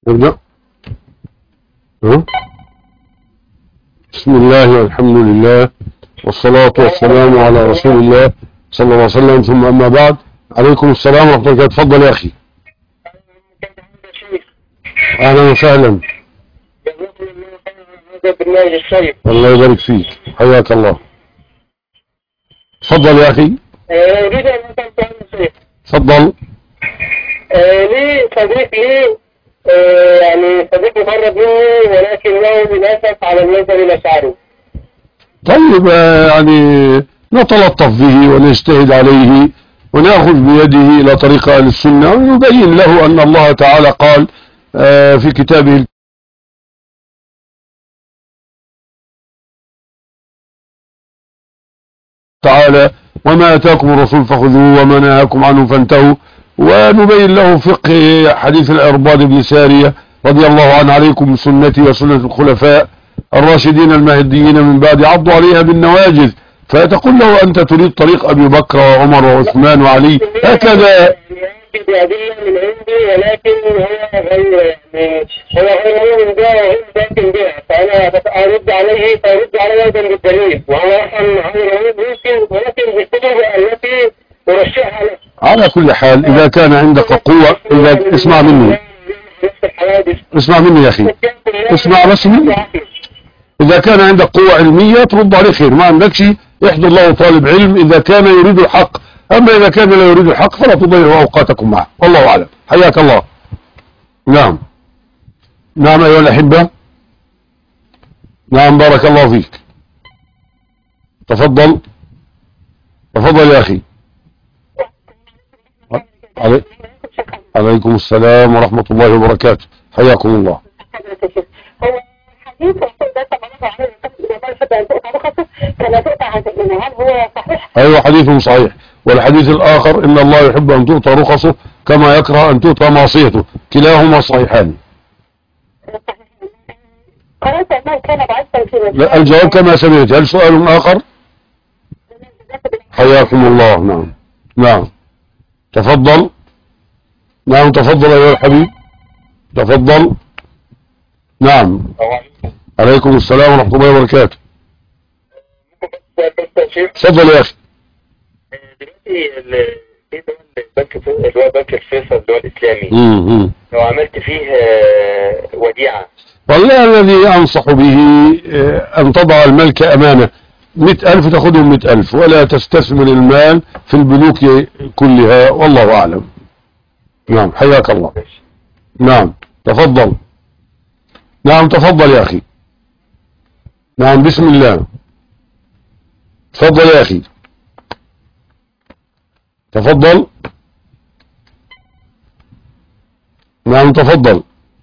نبدأ. بسم الله والحمد لله والصلاة والسلام على رسول الله صلى الله عليه وسلم، ثم أما بعد. عليكم السلام ورحمة الله وبركاته. تفضل يا أخي. أهلا وسهلا. الله يبارك فيك، حياك الله. تفضل يا أخي. أريد أن أسأل سؤال. تفضل. لي صديق لي يعني صديق مقرب مني، ولكنه للأسف على المذهب الأشعري. طيب يعني نتلطف به ونجتهد عليه ونأخذ بيده إلى طريق أهل السنة، ونبين له أن الله تعالى قال في كتابه تعالى: وما أتاكم الرسول فخذوه وما نهاكم عنه فانتهوا. ونبين له فقه حديث العرباض بن سارية رضي الله عنه: عليكم بسنتي وسنة الخلفاء الراشدين المهديين من بعد، عضوا عليها بالنواجذ. فتقول له: أنت تريد طريق أبي بكر وعمر وعثمان وعلي، هكذا. بأدلة من عندي، ولكن هو غير مؤمن بها وغير باطن بها، فأنا أرد عليه فأرد عليه أيضا بالدليل، وهو غير ممكن، ولكن بالكتب التي أرشحها له. على كل حال إذا كان عندك قوة، إذا اسمع مني يا أخي، اسمع بس مني. إذا كان عندك قوة علمية ترد عليه خير، ما عندكش احضر له طالب علم إذا كان يريد الحق. أما إذا كان لا يريد الحق فلا تضيعوا أوقاتكم معه، والله أعلم. حياك الله. نعم أيها الأحبة. نعم، بارك الله فيك. تفضل يا أخي. عليكم السلام ورحمة الله وبركاته. حياكم الله. أيوة، حديث صحيح. والحديث الآخر: إن الله يحب أن تؤتى رخصه كما يكره أن تؤتى معصيته، كلاهما صحيحان. لا، الجواب كما سمعت. هل سؤال آخر؟ حياكم الله. نعم تفضل. نعم تفضل أيها الحبيب، تفضل. نعم. عليكم السلام ورحمة الله وبركاته. تفضل يا أخي. دلوقتي اللي هو بنك الفيصل اللي هو الإسلامي، لو عملت فيه وديعة، والله الذي أنصح به أن تضع الملك أمانة. 100,000 تأخذهم 100,000، ولا تستثمر المال في البنوك كلها، والله أعلم. نعم، حياك الله. نعم تفضل. نعم تفضل يا أخي. نعم، بسم الله. تفضل يا أخي، تفضل. نعم تفضل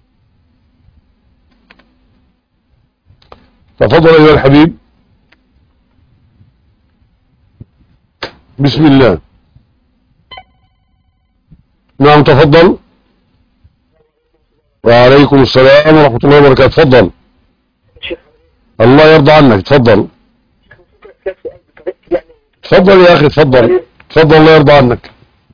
أيها الحبيب. بسم الله. نعم تفضل. وعليكم السلام ورحمة الله وبركاته. تفضل. الله يرضى عنك. تفضل يا أخي، تفضل. الله يرضى عنك.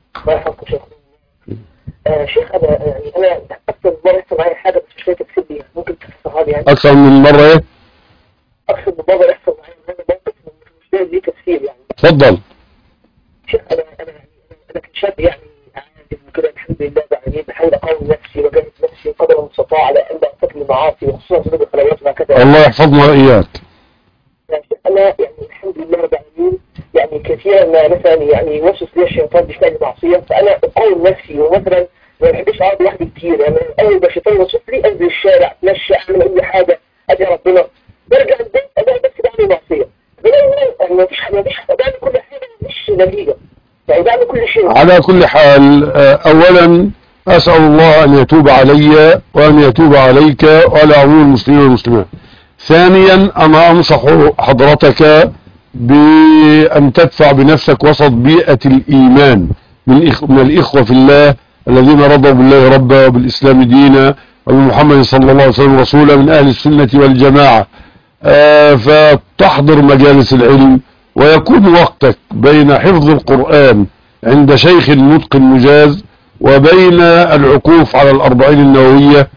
شيخ، أنا أكثر مرة يحصل معي حاجة بس مش فاكر تفيد بيها، ممكن تفسرها لي يعني؟ أكثر من مرة إيه؟ أكثر من مرة يحصل معي موقف مش لاقي ليه تفسير يعني. تفضل. شيخ، أنا كشاب يعني عادي وكده، الحمد لله، يعني بحاول أقوي نفسي وأجاهد نفسي قدر المستطاع على أن لا أرتكب المعاصي، وخصوصا ذنوب الخلوات وهكذا. الله يحفظنا وإياك. أنا يعني الحمد لله رب العالمين، يعني كثيرا ما مثلا يعني يوسوس لي الشيطان بفعل معصية، فأنا أقاوم نفسي، ومثلا ما بحبش أقعد لوحدي كتير. يعني أول ما الشيطان يوسوس لي أنزل الشارع، أتمشى، أعمل أي حاجة، أدعي ربنا، برجع البيت ألاقي نفسي بعمل معصية. بلاقي ما فيش بعمل كل حاجة مش نتيجة، يعني بعمل كل شيء. على كل حال، أولا أسأل الله أن يتوب علي وأن يتوب عليك وعلى عموم المسلمين والمسلمات. ثانيا، أنا أنصح حضرتك بأن تدفع بنفسك وسط بيئة الإيمان من الإخوة في الله الذين رضوا بالله ربا وبالإسلام دينا وبمحمد صلى الله عليه وسلم رسولا، من أهل السنة والجماعة. فتحضر مجالس العلم، ويكون وقتك بين حفظ القرآن عند شيخ النطق المجاز، وبين العكوف على الأربعين النووية،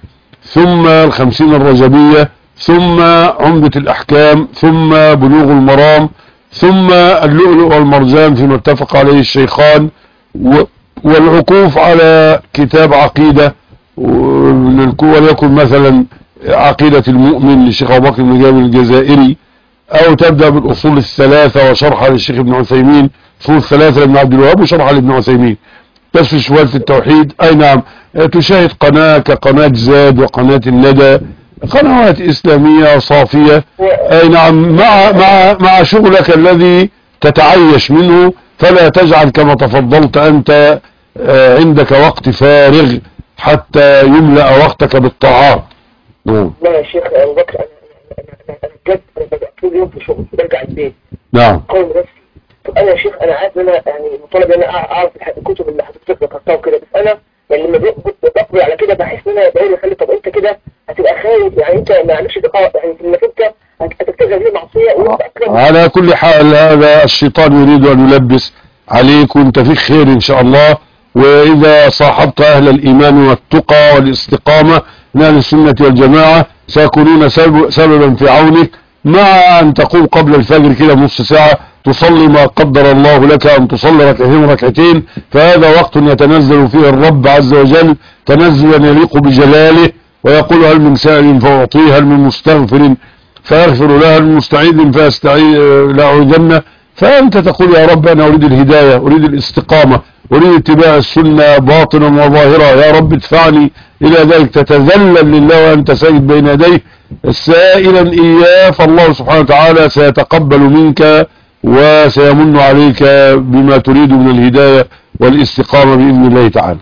ثم الخمسين الرجبية، ثم عمدة الأحكام، ثم بلوغ المرام، ثم اللؤلؤ والمرجان فيما اتفق عليه الشيخان، والعكوف على كتاب عقيدة، وليكن مثلا عقيدة المؤمن للشيخ أبو بكر بن جابر الجزائري، أو تبدأ بالأصول الثلاثة وشرحها للشيخ ابن عثيمين، أصول الثلاثة لابن عبد الوهاب وشرحها لابن عثيمين، تفسر شوية في التوحيد. أي نعم، تشاهد قناة كقناة زاد وقناة الندى، قنوات إسلامية صافية. أي نعم، مع شغلك الذي تتعيش منه، فلا تجعل كما تفضلت أنت عندك وقت فارغ حتى يملأ وقتك بالطاعات. لا يا شيخ أبو بكر، أنا بجد أنا ببقى طول يوم في شغل، برجع البيت نعم قوم نفسي. طب أنا يا شيخ أنا عارف إن أنا يعني مطالب إن أنا أعرف الكتب اللي حضرتك ذكرتها وكده، بس أنا يعني لما بقضي على كده بحس إن أنا بقول خلي طب أنت كده هتبقى خايف، يعني أنت ما عندكش دقائق، يعني إنك أنت هتتجه ليه معصية وأنت أكرم. على كل حال هذا الشيطان يريد أن يلبس عليك، وأنت في خير إن شاء الله. وإذا صاحبت أهل الإيمان والتقى والاستقامة من أهل السنة والجماعة سيكونون سببا في عونك، مع أن تقوم قبل الفجر كده بنص ساعة تصلي ما قدر الله لك أن تصلي ركعتين، فهذا وقت يتنزل فيه الرب عز وجل تنزلا يليق بجلاله، ويقول هل من سائل فأعطيه، هل من مستغفر فأغفر له، هل من مستعيذ لأعوذن. فأنت تقول يا رب أنا أريد الهداية، أريد الاستقامة، أريد اتباع السنة باطنا وظاهرا، يا رب ادفعني إلى ذلك، تتذلل لله وأنت سيد بين يديه سائلا إياه، فالله سبحانه وتعالى سيتقبل منك وسيمن عليك بما تريد من الهداية والاستقامة بإذن الله تعالى.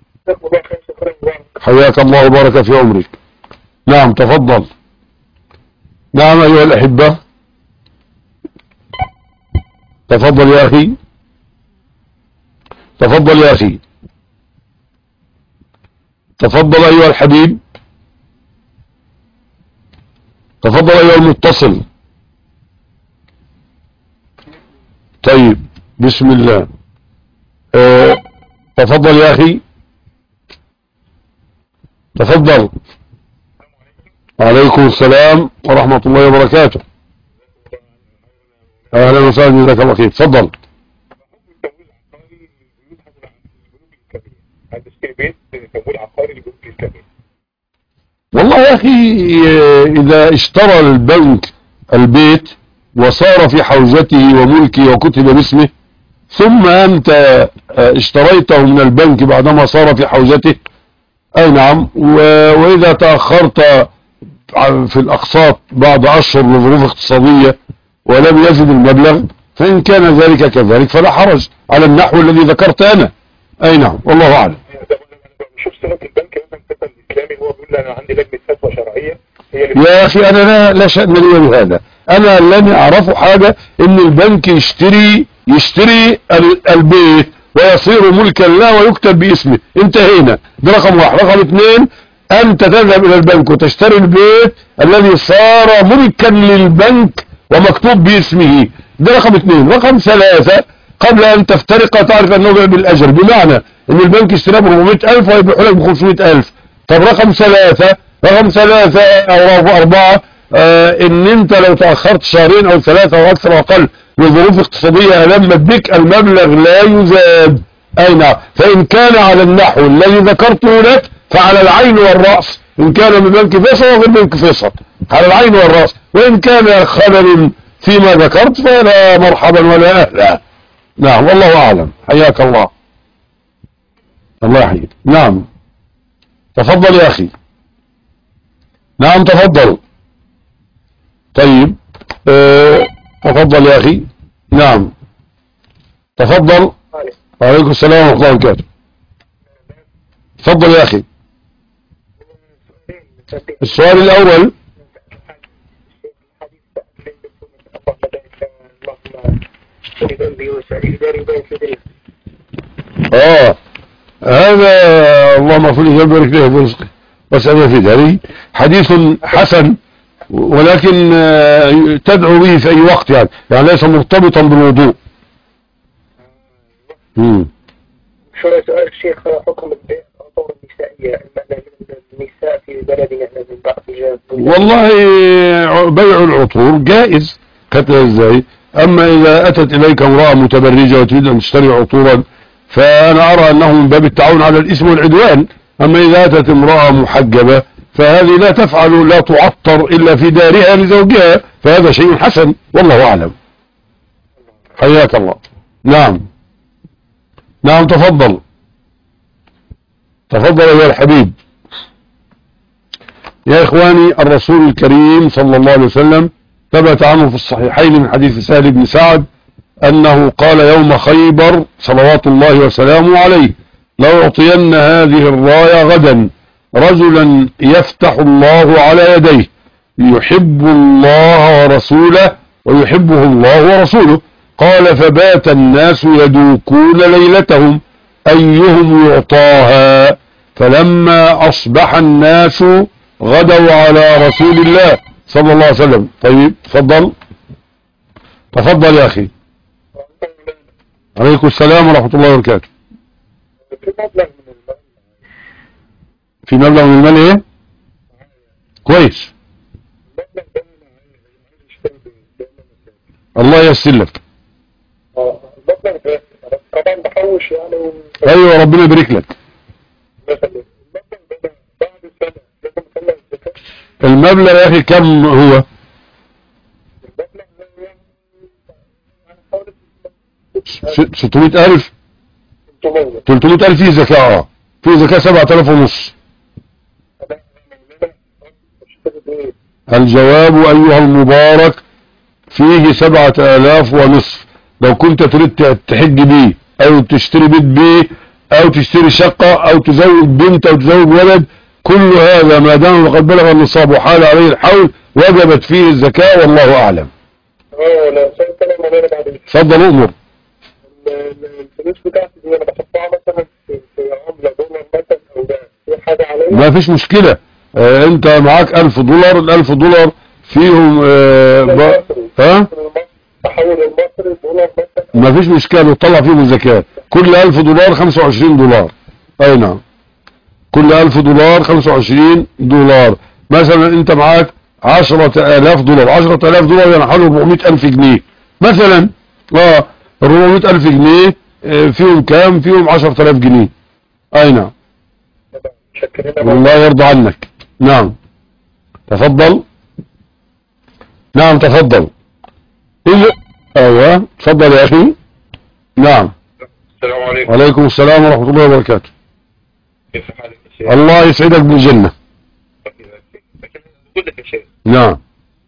حياك الله وبارك في عمرك. نعم تفضل. نعم أيها الأحبة، تفضل يا أخي، تفضل يا أخي، تفضل أيها الحبيب، تفضل أيها المتصل. طيب بسم الله. تفضل يا أخي، تفضل. عليكم السلام ورحمة الله وبركاته. أهلا وسهلا، جزاك الله خير. تفضل. والله يا أخي، إذا اشترى البنك البيت وصار في حوزته وملكه وكتب باسمه، ثم أنت اشتريته من البنك بعدما صار في حوزته، أي نعم، وإذا تأخرت في الأقساط بعد أشهر لظروف اقتصادية ولم يزد المبلغ، فإن كان ذلك كذلك فلا حرج على النحو الذي ذكرت أنا. أي نعم، والله أعلم. شوف صيغه البنك مثلا الفتى الاسلامي هو بيقول انا عندي لجنه فتوى شرعيه هي يا اخي انا لا شأن لي بهذا. انا لن اعرف حاجه ان البنك يشتري البيت ويصير ملكا له ويكتب باسمه، انتهينا. ده رقم واحد. رقم اثنين، انت تذهب الى البنك وتشتري البيت الذي صار ملكا للبنك ومكتوب باسمه. ده رقم اثنين. رقم ثلاثة، قبل ان تفترق تعرف انه بيع بالاجر، بمعنى ان البنك اشتراه ب 400,000 ويبيعه لك ب 500,000. طب رقم ثلاثة او اربعة، ان انت لو تأخرت شهرين او ثلاثة او اكثر او اقل لظروف اقتصادية لما بك المبلغ لا يزاد. اي نعم. فان كان على النحو الذي ذكرته لك فعلى العين والرأس، ان كان من بنك فيصل وغير بنك فيصل على العين والرأس، وان كان خلل فيما ذكرت فلا مرحبا ولا اهلا. نعم والله اعلم. حياك الله. الله يحييك. نعم تفضل يا اخي. نعم تفضل. طيب تفضل يا اخي. نعم تفضل. وعليكم السلام ورحمة الله وبركاته. تفضل يا اخي. السؤال الاول، هذا اللهم اغفر لي وبارك له برزقه واسأله في داره، حديث حسن، ولكن تدعو به في اي وقت، يعني ليس مرتبطا بالوضوء. شو سؤال الشيخ، حكم البيع الطور النسائية، المعنى من النساء في بلدنا احنا من بعض والله بيع العطور جائز، كتب ازاي؟ اما اذا اتت اليك امرأة متبرجة وتريد ان تشتري عطورا فانا ارى انه من باب التعاون على الاثم والعدوان. اما اذا اتت امرأة محجبة فهذه لا تفعل، لا تعطر الا في دارها لزوجها، فهذا شيء حسن والله اعلم. حياك الله. نعم نعم تفضل تفضل يا الحبيب. يا إخواني، الرسول الكريم صلى الله عليه وسلم ثبت عنه في الصحيحين من حديث سهل بن سعد أنه قال يوم خيبر صلوات الله وسلامه عليه: لأعطين هذه الراية غدا رجلا يفتح الله على يديه يحب الله ورسوله ويحبه الله ورسوله. قال: فبات الناس يدوكون ليلتهم أيهم يعطاها، فلما أصبح الناس غدوا على رسول الله صلى الله عليه وسلم. طيب تفضل تفضل يا أخي. عليكم السلام ورحمة الله وبركاته. في مبلغ من المال ايه؟ كويس، الله ييسر لك. طبعا بحوش يعني ايوه ربنا يبارك لك. المبلغ يا اخي كم هو؟ 600,000 300,000 فيه زكاة. فيه زكاة 7,500. الجواب أيها المبارك فيه 7,500. لو كنت تريد تحج بيه او تشتري بيت بيه او تشتري شقة او تزوج بنت او تزوج ولد، كل هذا ما دام قد بلغ النصاب وحال عليه الحول وجبت فيه الزكاة والله اعلم. تفضل امر. الفلوس بتاعتي دي انا بحطها مثلا في عملة دولار مثلا او ده في حاجة عليا؟ ما فيش مشكلة. انت معاك $1000، $1000 فيهم ها؟ احول المصري دولار مثلا؟ ما فيش مشكلة، وتطلع فيهم الزكاة. كل $1000 $25. اي نعم، كل $1000 $25. مثلا انت معاك $10,000، $10,000 يعني حوالي 400,000 جنيه مثلا. 400,000 جنيه فيهم كام؟ فيهم 10,000 جنيه. اي نعم، والله يرضى عنك. نعم تفضل. نعم تفضل. ايوه تفضل يا اخي. نعم. السلام عليكم. وعليكم السلام ورحمة الله وبركاته. كيف حالك يا شيخ؟ الله يسعدك بالجنة. نعم.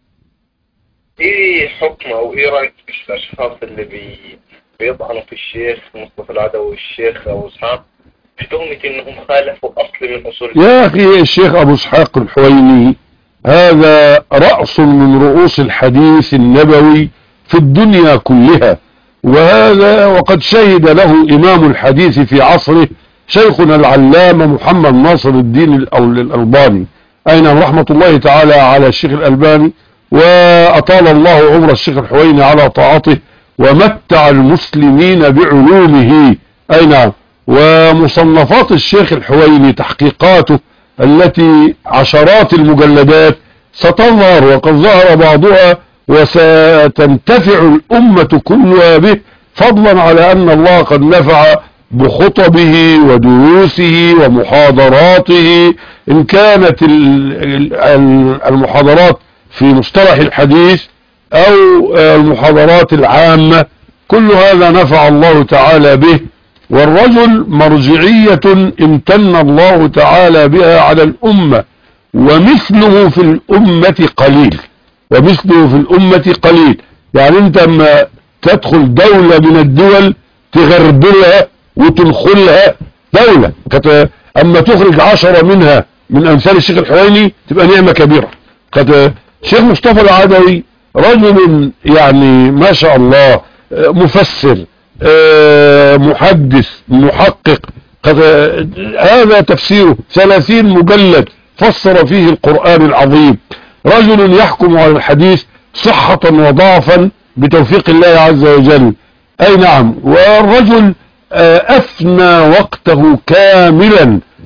ايه حكم او ايه رايك في الاشخاص اللي بيطعنوا في الشيخ مصطفى العدوي والشيخ ابو اسحاق بتهمة انهم خالفوا اصل من اصول يا اخي الشيخ ابو اسحاق الحويني هذا رأس من رؤوس الحديث النبوي في الدنيا كلها، وهذا وقد شهد له امام الحديث في عصره شيخنا العلامة محمد ناصر الدين الألباني، اين رحمة الله تعالى على الشيخ الألباني، وأطال الله عمر الشيخ الحويني على طاعته ومتع المسلمين بعلومه. أي نعم. ومصنفات الشيخ الحويني تحقيقاته التي عشرات المجلدات ستظهر وقد ظهر بعضها، وستنتفع الأمة كلها به، فضلا على أن الله قد نفع بخطبه ودروسه ومحاضراته، إن كانت المحاضرات في مصطلح الحديث أو المحاضرات العامة، كل هذا نفع الله تعالى به. والرجل مرجعية امتن الله تعالى بها على الأمة، ومثله في الأمة قليل، ومثله في الأمة قليل. يعني انت اما تدخل دولة من الدول تغربلها وتنخلها دولة، اما تخرج 10 منها من امثال الشيخ الحويني تبقى نعمة كبيرة. شيخ مصطفى العدوي رجل يعني ما شاء الله مفسر، محدث، محقق، هذا تفسيره 30 مجلد فسر فيه القرآن العظيم. رجل يحكم على الحديث صحة وضعفا بتوفيق الله عز وجل. اي نعم. والرجل افنى وقته كاملا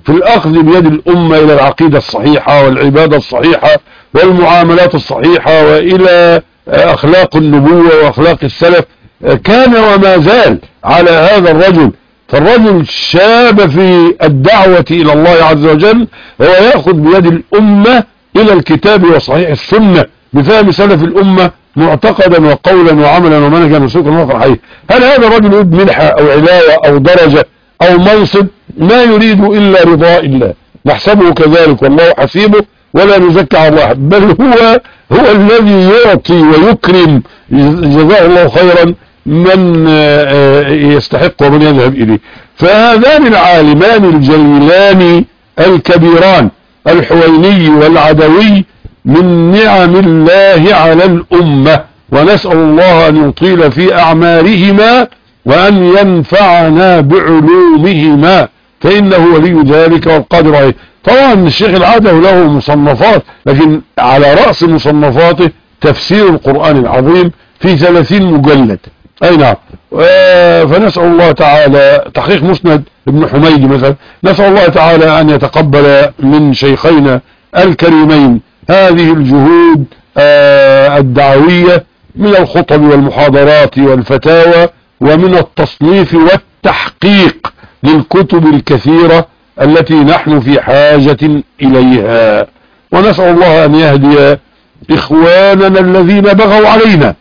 في الأخذ بيد الأمة إلى العقيدة الصحيحة والعبادة الصحيحة والمعاملات الصحيحة وإلى أخلاق النبوة وأخلاق السلف، كان وما زال على هذا الرجل. فالرجل شاب في الدعوة إلى الله عز وجل، هو يأخذ بيد الأمة إلى الكتاب وصحيح السنة بفهم سلف الأمة معتقدا وقولا وعملا ومنهجا وسلوكا وخلقا حقيقي. هل هذا الرجل يريد منحة أو علاوة أو درجة أو منصب؟ ما يريد إلا رضاء الله، نحسبه كذلك والله حسيبه ولا نزكى على الله، بل هو الذي يعطي ويكرم جزاه الله خيرا من يستحق ومن يذهب إليه. فهذان العالمان الجليلان الكبيران الحويني والعدوي من نعم الله على الأمة، ونسأل الله أن يطيل في أعمارهما وأن ينفعنا بعلومهما، فإنه ولي ذلك والقادر عليه. طبعا الشيخ العدوي له مصنفات، لكن على رأس مصنفاته تفسير القرآن العظيم في 30 مجلد. أي نعم. فنسأل الله تعالى تحقيق مسند ابن حميد مثلا، نسأل الله تعالى أن يتقبل من شيخينا الكريمين هذه الجهود الدعوية من الخطب والمحاضرات والفتاوى، ومن التصنيف والتحقيق للكتب الكثيرة التي نحن في حاجة إليها. ونسأل الله أن يهدي إخواننا الذين بغوا علينا،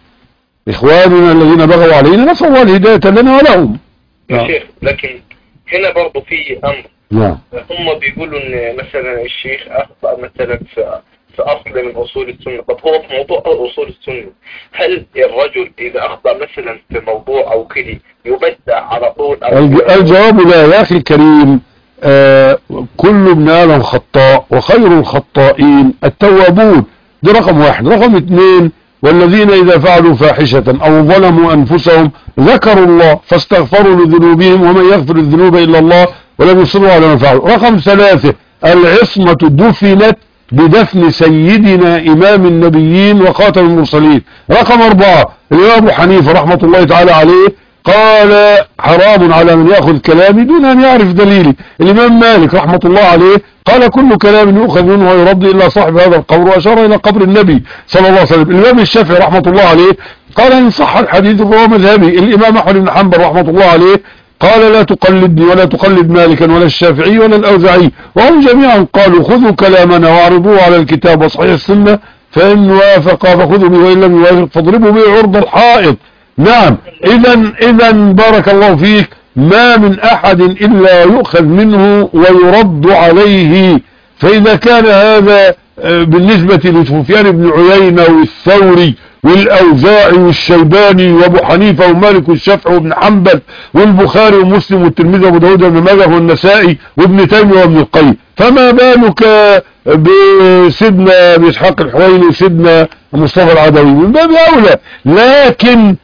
نسأل الله الهداية لنا ولهم. يا شيخ، لكن هنا برضو في أمر. نعم. هم بيقولوا ان مثلا الشيخ اخطأ مثلا في اصل من اصول السنة. طب هو في موضوع اصول السنة، هل الرجل اذا اخطأ مثلا في موضوع او كده يبدع على طول؟ الجواب لا يا اخي الكريم. كل ابن آدم خطاء وخير الخطائين التوابون، ده رقم واحد. رقم اثنين، والذين إذا فعلوا فاحشة أو ظلموا أنفسهم ذكروا الله فاستغفروا لذنوبهم ومن يغفر الذنوب إلا الله ولم يصروا على ما فعلوا. رقم ثلاثة، العصمة دفنت بدفن سيدنا إمام النبيين وخاتم المرسلين. رقم أربعة، الإمام أبو حنيفة رحمة الله تعالى عليه قال حرام على من يأخذ كلامي دون أن يعرف دليلي. الإمام مالك رحمة الله عليه قال كل كلام يؤخذ منه ويرد إلا صاحب هذا القبر، وأشار إلى قبر النبي صلى الله عليه وسلم. الإمام الشافعي رحمة الله عليه قال إن صح الحديث فهو مذهبي. الإمام أحمد بن حنبل رحمة الله عليه قال لا تقلدني ولا تقلد مالكا ولا الشافعي ولا الأوزاعي، وهم جميعا قالوا خذوا كلامنا واعرضوه على الكتاب وصحيح السنة، فإن وافق فخذوا به وإن لم يوافق فاضربوا به عرض الحائط. نعم. إذا بارك الله فيك، ما من أحد إلا يؤخذ منه ويرد عليه. فإذا كان هذا بالنسبة لسفيان بن عيينة والثوري والأوزاعي والشيباني وابو حنيفة ومالك والشافعي وابن حنبل والبخاري ومسلم والترمذي وابو داود وابن ماجه والنسائي وابن تيمية وابن القيم، فما بالك بسيدنا بإسحاق الحويني وسيدنا مصطفى العدوي؟ من باب أولى. لكن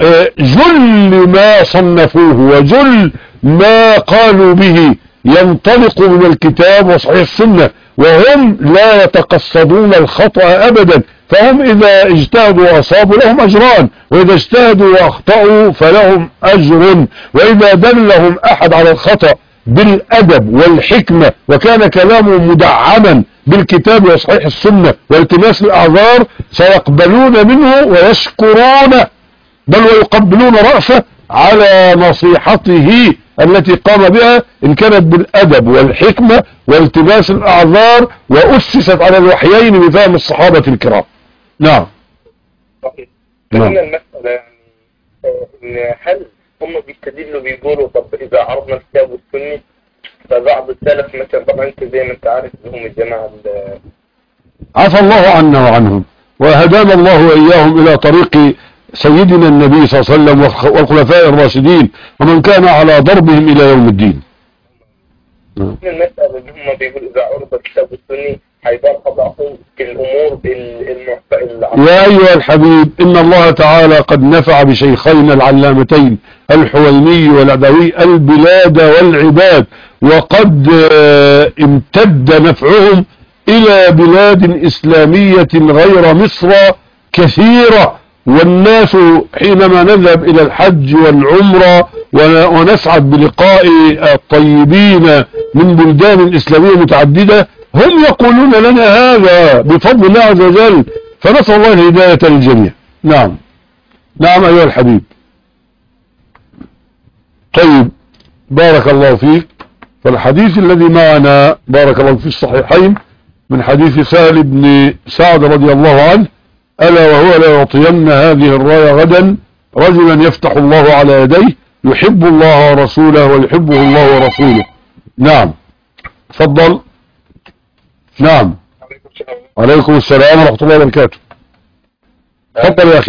جل ما صنفوه وجل ما قالوا به ينطلق من الكتاب وصحيح السنة، وهم لا يتقصدون الخطأ أبدا. فهم إذا اجتهدوا وأصابوا لهم أجران، وإذا اجتهدوا وأخطأوا فلهم أجر. وإذا دلهم أحد على الخطأ بالأدب والحكمة وكان كلامه مدعما بالكتاب وصحيح السنة والتماس الأعذار سيقبلون منه ويشكرونه، بل ويقبلون رأسه على نصيحته التي قام بها إن كانت بالأدب والحكمة والتماس الأعذار وأسست على الوحيين بفهم الصحابة الكرام. نعم. نعم. المسألة يعني إن هل هم بيستدلوا بيقولوا طب إذا عرضنا الكتاب والسنة فبعض السلف مثلا، طبعا أنت زي ما أنت عارف هم الجماعة عفى الله عنا وعنهم وهدانا الله وإياهم إلى طريق سيدنا النبي صلى الله عليه وسلم والخلفاء الراشدين ومن كان على ضربهم إلى يوم الدين. المسألة اللي هم بيقولوا إذا عرض الكتاب والسنة هيبقى بعضهم في الأمور يا أيها الحبيب، إن الله تعالى قد نفع بشيخين العلامتين الحويني والعدوي البلاد والعباد، وقد امتد نفعهم إلى بلاد إسلامية غير مصر كثيرة، والناس حينما نذهب إلى الحج والعمرة ونسعد بلقاء الطيبين من بلدان إسلامية متعددة، هم يقولون لنا هذا بفضل الله عز وجل، فنسأل الله الهداية للجميع. نعم نعم أيها الحبيب. طيب بارك الله فيك. فالحديث الذي معنا بارك الله في الصحيحين من حديث سهل بن سعد رضي الله عنه: ألا وهو لا يعطين هذه الراية غدا رجلا يفتح الله على يديه يحب الله ورسوله ويحبه الله ورسوله. نعم تفضل. نعم عليكم السلام ورحمة الله وبركاته. تفضل يا أخي.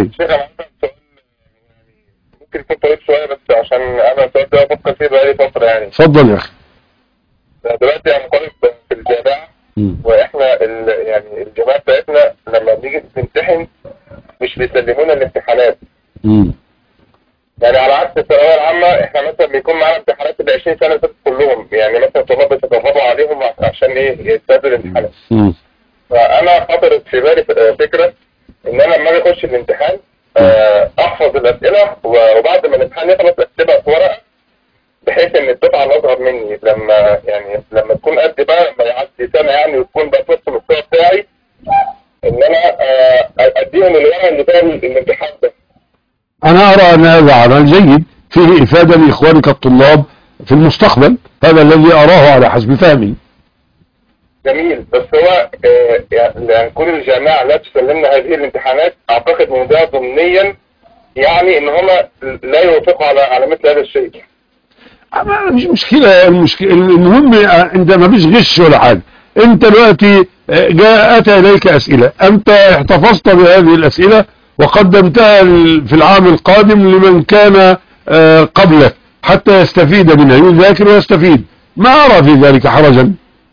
ممكن يكون طويل شوية بس عشان أنا السؤال ده بفكر فيه بقالي فترة يعني. تفضل يا أخي. دلوقتي أنا طالب في الجامعة، وإحنا يعني الجامعة بتاعتنا لما بنيجي نمتحن مش بيسلمونا الامتحانات. يعني على عكس الثانوية العامة، إحنا مثلا بيكون معانا امتحانات ال 20 سنة فاتت كلهم، يعني مثلا الطلاب بيتدربوا عليهم عشان إيه يستقبلوا الامتحانات. فأنا خطرت في بالي فكرة إن أنا لما أجي أخش الامتحان احفظ الاسئله، وبعد ما الامتحان يخلص اكتبها في ورقه، بحيث ان الدفعه الاصغر مني لما تكون قد بقى لما يعدي سنه يعني وتكون بقى في نفس المستوى بتاعي، ان انا اديهم الورقه اللي فيها الامتحان ده. انا ارى ان هذا عمل جيد فيه افاده لاخوانك الطلاب في المستقبل، هذا الذي اراه على حسب فهمي. جميل، بس هو يعني كل الجامعة لا تسلمنا هذه الامتحانات، اعتقد من ده ضمنيا يعني ان هم لا يوافقوا على مثل هذا الشيء. مش مشكلة. المهم انت ما فيش غش ولا حاجة. انت دلوقتي اتى اليك اسئلة، انت احتفظت بهذه الاسئلة وقدمتها في العام القادم لمن كان قبلك حتى يستفيد منها، يذاكر ويستفيد. ما ارى في ذلك حرجا،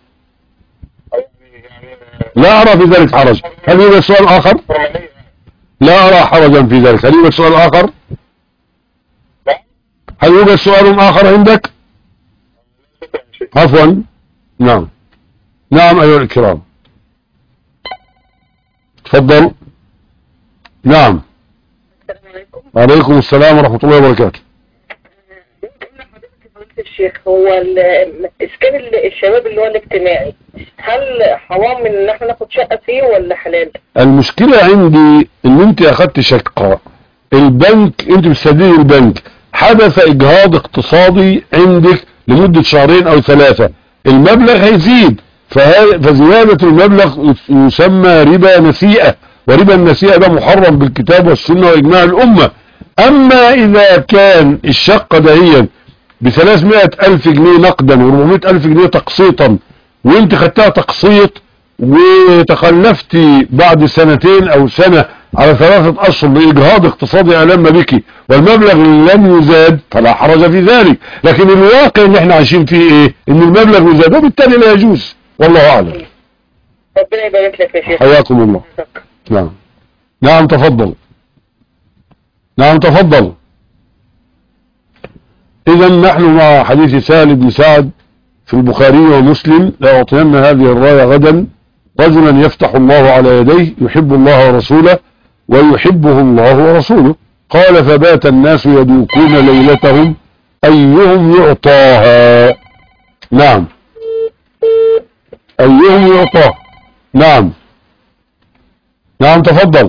لا أرى في ذلك حرج. هل يوجد سؤال آخر؟ لا أرى حرجا في ذلك. هل يوجد سؤال آخر؟ هل يوجد سؤال آخر عندك؟ عفوا. نعم نعم أيها الكرام تفضل. نعم عليكم السلام ورحمة الله وبركاته. الشيخ، هو اسكان الشباب اللي هو الاجتماعي، هل حرام ان احنا ناخد شقة فيه ولا حلال؟ المشكلة عندي ان انت اخدت شقة البنك، انت بتسددي البنك، حدث اجهاض اقتصادي عندك لمدة شهرين او 3، المبلغ هيزيد، فزيادة المبلغ يسمى ربا نسيئة، وربا النسيئة ده محرم بالكتاب والسنة واجماع الامة. اما اذا كان الشقة دهيا ب300,000 جنيه نقدا و400,000 جنيه تقسيطا، وانت خدتها تقسيط وتخلفتي بعد 2 أو سنة على 3 أشهر بإجهاض اقتصادي ألم بك والمبلغ لم يزاد، فلا حرج في ذلك. لكن الواقع اللي احنا عايشين فيه ايه؟ ان المبلغ يزاد وبالتالي لا يجوز، والله أعلم. ربنا يبارك لك يا شيخ. حياكم الله. نعم نعم تفضل. نعم تفضل. إذا نحن مع حديث سهل بن سعد في البخاري ومسلم: لا أعطين هذه الراية غدا رجلا يفتح الله على يديه يحب الله ورسوله ويحبه الله ورسوله. قال: فبات الناس يدوكون ليلتهم أيهم يعطاها. نعم أيهم يعطاها. نعم نعم تفضل.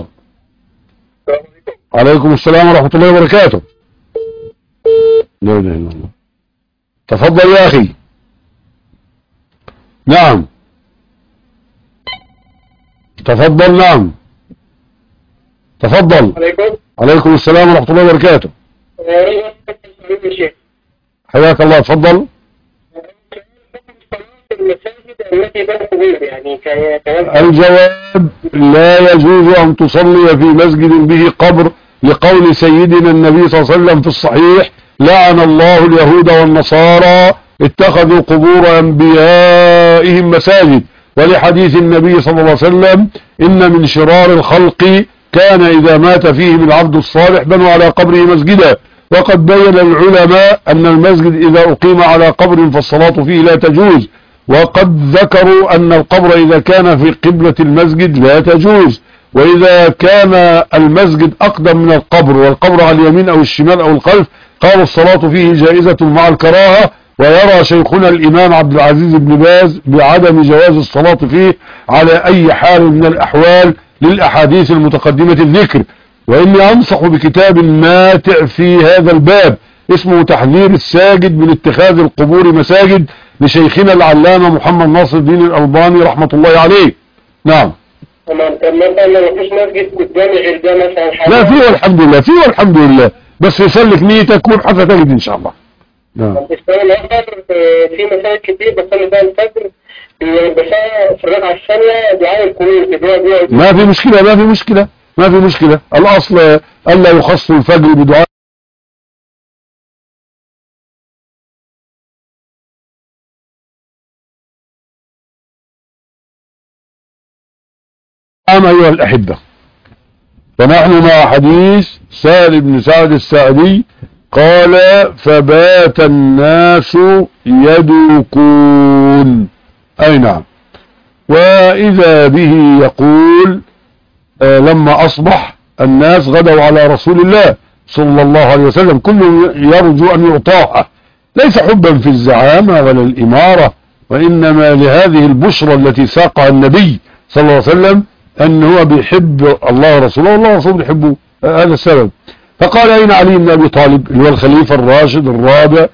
عليكم السلام ورحمة الله وبركاته. لا إله إلا الله. تفضل يا أخي. نعم تفضل. نعم تفضل. عليكم السلام ورحمة الله وبركاته. حياك الله. تفضل. الجواب: لا يجوز أن تصلي في مسجد به قبر، لقول سيدنا النبي صلى الله عليه وسلم في الصحيح: لعن الله اليهود والنصارى اتخذوا قبور أنبيائهم مساجد. ولحديث النبي صلى الله عليه وسلم: إن من شرار الخلق كان إذا مات فيهم العبد الصالح بنوا على قبره مسجدا. وقد بين العلماء أن المسجد إذا أقيم على قبر فالصلاة فيه لا تجوز، وقد ذكروا أن القبر إذا كان في قبلة المسجد لا تجوز، وإذا كان المسجد أقدم من القبر والقبر على اليمين أو الشمال أو الخلف قالوا الصلاة فيه جائزة مع الكراهة. ويرى شيخنا الإمام عبد العزيز بن باز بعدم جواز الصلاة فيه على أي حال من الأحوال للأحاديث المتقدمة الذكر. وإني أنصح بكتاب ماتع في هذا الباب اسمه تحذير الساجد من اتخاذ القبور مساجد لشيخنا العلامة محمد ناصر الدين الألباني رحمة الله عليه. نعم. تمام. مثلا ما فيش مسجد قدامي غير ده مثلا لا فيه والحمد لله، فيه والحمد لله، بس يسلك نيتك وابحث تجد إن شاء الله. نعم. الإسلام الآخر في مساجد كتير بصلي فيها الفجر بس في الركعة الثانية دعاء القنوت. ما في مشكلة، ما في مشكلة، ما في مشكلة. الأصل ألا يخص الفجر بدعاء. نعم أيها الأحبة، فنحن مع حديث سهل بن سعد الساعدي قال فبات الناس يدوكون. أي نعم. وإذا به يقول لما أصبح الناس غدوا على رسول الله صلى الله عليه وسلم كل يرجو أن يعطاها، ليس حبا في الزعامة ولا الإمارة، وإنما لهذه البشرى التي ساقها النبي صلى الله عليه وسلم أن هو بيحب الله ورسوله والله ورسوله يحبه. هذا السبب. فقال أين علي بن أبي طالب اللي هو الخليفة الراشد الرابع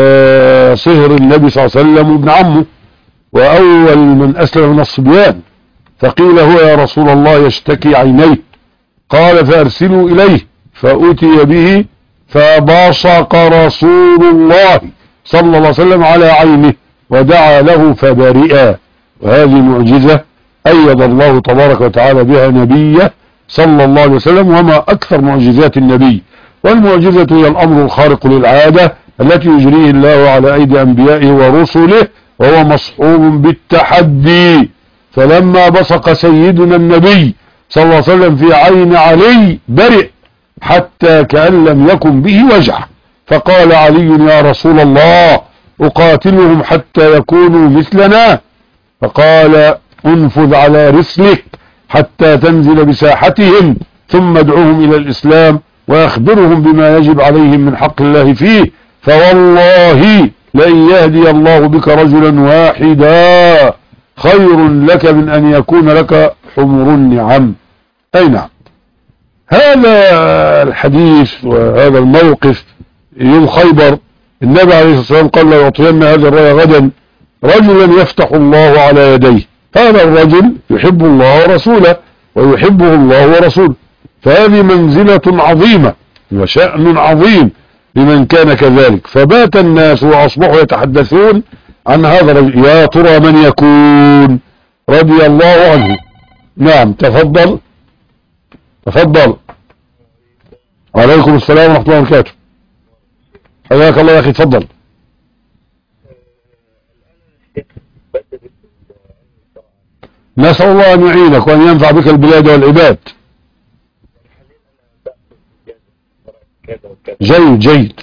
صهر النبي صلى الله عليه وسلم وابن عمه وأول من أسلم من الصبيان. فقيل هو يا رسول الله يشتكي عينيه. قال فأرسلوا إليه. فأتي به فبصق رسول الله صلى الله عليه وسلم على عينه ودعا له فبرئ. وهذه معجزة أيد الله تبارك وتعالى بها نبيه صلى الله عليه وسلم، وما أكثر معجزات النبي. والمعجزة هي الأمر الخارق للعادة التي يجريه الله على أيدي أنبيائه ورسله، وهو مصحوب بالتحدي. فلما بصق سيدنا النبي صلى الله عليه وسلم في عين علي برئ حتى كأن لم يكن به وجع. فقال علي يا رسول الله أقاتلهم حتى يكونوا مثلنا؟ فقال انفذ على رسلك حتى تنزل بساحتهم ثم ادعوهم إلى الإسلام وأخبرهم بما يجب عليهم من حق الله فيه، فوالله لن يهدي الله بك رجلا واحدا خير لك من أن يكون لك حمر النعم. أي نعم. هذا الحديث وهذا الموقف يوم خيبر النبي عليه الصلاة والسلام قال لا يعطين هذه الراية غدا رجلا يفتح الله على يديه. هذا الرجل يحب الله ورسوله ويحبه الله ورسوله، فهذه منزلة عظيمة وشأن عظيم لمن كان كذلك. فبات الناس وأصبحوا يتحدثون عن هذا الرجل يا ترى من يكون رضي الله عنه. نعم تفضل. تفضل. عليكم السلام ورحمة الله وبركاته. حياك الله يا أخي تفضل. نسأل الله أن يعينك وأن ينفع بك البلاد والعباد. جيد جيد.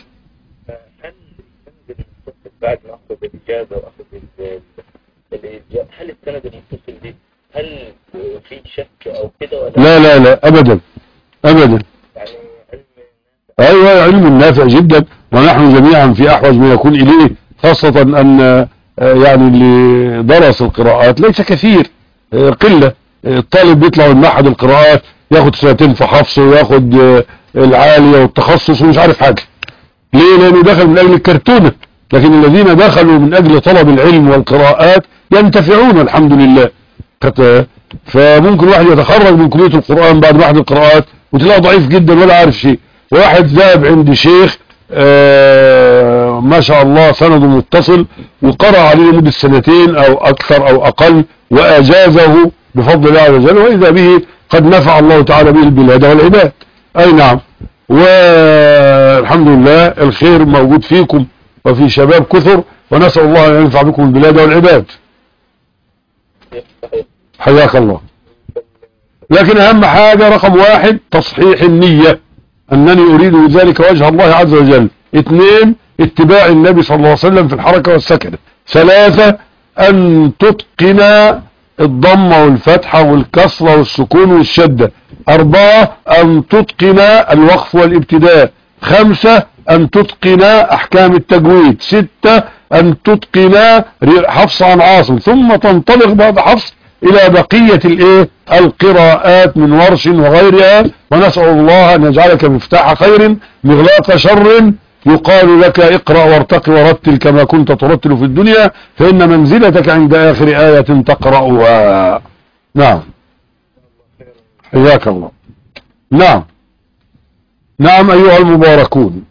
بعد ما أخذ الإجازة وأخذ الإجازة هل السند المتصل دي هل في شك أو كده ولا لا لا لا أبدا أبدا. يعني أيوة علم نافع جدا ونحن جميعا في أحوج ما يكون إليه، خاصة أن يعني اللي درس القراءات ليس كثير، قلة. الطالب بيطلع من معهد القراءات ياخد سنتين في حفظه وياخد العالية والتخصص ومش عارف حاجة. ليه؟ لأنه دخل من أجل الكرتونة، لكن الذين دخلوا من أجل طلب العلم والقراءات ينتفعون الحمد لله. فممكن واحد يتخرج من كلية القرآن بعد معهد القراءات وتلاقيه ضعيف جدا ولا عارف شيء، وواحد ذهب عند شيخ ما شاء الله سنده متصل وقرأ عليه لمدة سنتين أو أكثر أو أقل وأجازه بفضل الله عز وجل، وإذا به قد نفع الله تعالى به البلاد والعباد. أي نعم. والحمد لله الخير موجود فيكم وفي شباب كثر، ونسأل الله أن ينفع بكم البلاد والعباد. حياك الله. لكن أهم حاجة رقم 1 تصحيح النية، أنني أريد بذلك وجه الله عز وجل. 2 اتباع النبي صلى الله عليه وسلم في الحركة والسكن. 3 أن تتقن الضمة والفتحة والكسرة والسكون والشدة. 4 أن تتقن الوقف والابتداء. 5 أن تتقن أحكام التجويد. 6 أن تتقن حفص عن عاصم، ثم تنطلق بعد حفص إلى بقية القراءات من ورش وغيرها. ونسأل الله أن يجعلك مفتاح خير مغلاق شر، يقال لك اقرأ وارتق ورتل كما كنت ترتل في الدنيا، فإن منزلتك عند آخر آية تقرأها. نعم، حياك الله. نعم نعم أيها المباركون،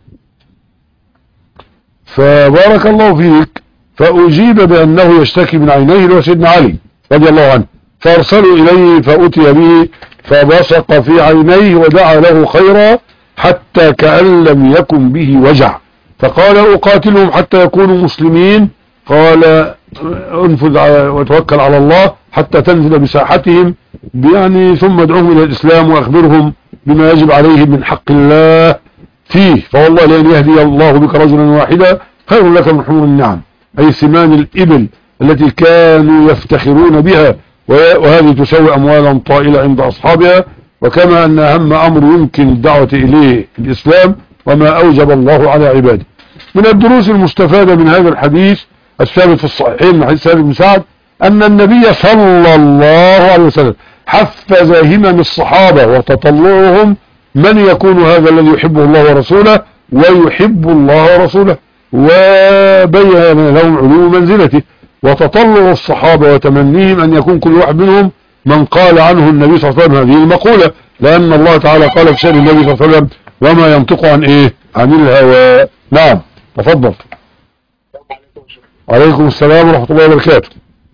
فبارك الله فيك. فأجيب بأنه يشتكي من عينيه اللي هو سيدنا علي رضي الله عنه، فأرسلوا إليه فأتي به فبصق في عينيه ودعا له خيرا حتى كأن لم يكن به وجع، فقال أقاتلهم حتى يكونوا مسلمين. قال انفذ وتوكل على الله حتى تنزل بساحتهم، يعني ثم ادعوهم إلى الإسلام وأخبرهم بما يجب عليهم من حق الله فيه، فوالله لأن يهدي الله بك رجلا واحدا خير لك من حمر النعم، أي ثمان الإبل التي كانوا يفتخرون بها، وهذه تساوي أموالا طائلة عند أصحابها. وكما أن أهم أمر يمكن الدعوة إليه الإسلام وما أوجب الله على عباده. من الدروس المستفادة من هذا الحديث الثابت في الصحيحين من حديث سهل بن سعد أن النبي صلى الله عليه وسلم حفز همم الصحابة وتطلعهم من يكون هذا الذي يحبه الله ورسوله ويحب الله ورسوله، وبين لهم علو منزلته. وتطلع الصحابة وتمنيهم أن يكون كل واحد منهم من قال عنه النبي صلى الله عليه وسلم هذه المقولة، لأن الله تعالى قال في شأن النبي صلى الله عليه وسلم وما ينطق عن إيه؟ عن الهوى. نعم تفضل. عليكم السلام ورحمة الله وبركاته.